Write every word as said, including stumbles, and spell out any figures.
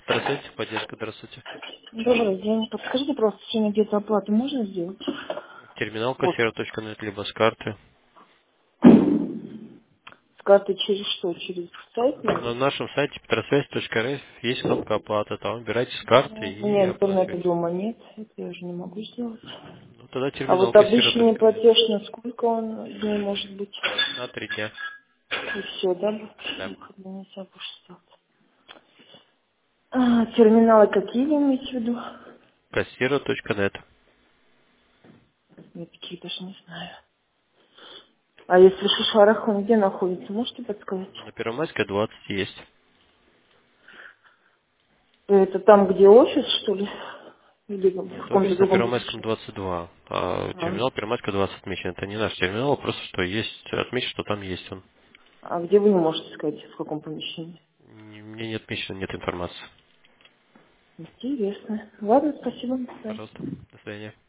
Здравствуйте, поддержка, здравствуйте. Добрый день. Подскажите, просто сегодня где-то оплату можно сделать? Терминал Вот. кассира точка нет, либо с карты. С карты через что? Через сайт, На наверное? нашем сайте петросвязь точка эр эф есть кнопка оплата. Там выбирайте с карты У и меня интернета оплачивайте. дома нет. Это я уже не могу сделать. Ну, тогда А терминал вот кассира обычный точка нет. платеж, на сколько он дней может быть? На три дня. И все, да? Да. Выходные нельзя больше сделать. А, терминалы какие вы имеете в виду? кассира точка нет. Я такие даже не знаю. А если Шишварах, он где находится? Можете подсказать? На Первомайской двадцать есть. Это там, где офис, что ли? Или в Нет, каком-то офис на другом Первомайском помещении? двадцать два. А А. терминал Первомайская двадцать отмечен. Это не наш терминал, просто что есть, отмечен, что там есть он. А где вы не можете сказать, в каком помещении? Не- Мне не отмечено, нет информации. Интересно. Ладно, спасибо. До свидания. Пожалуйста, до свидания.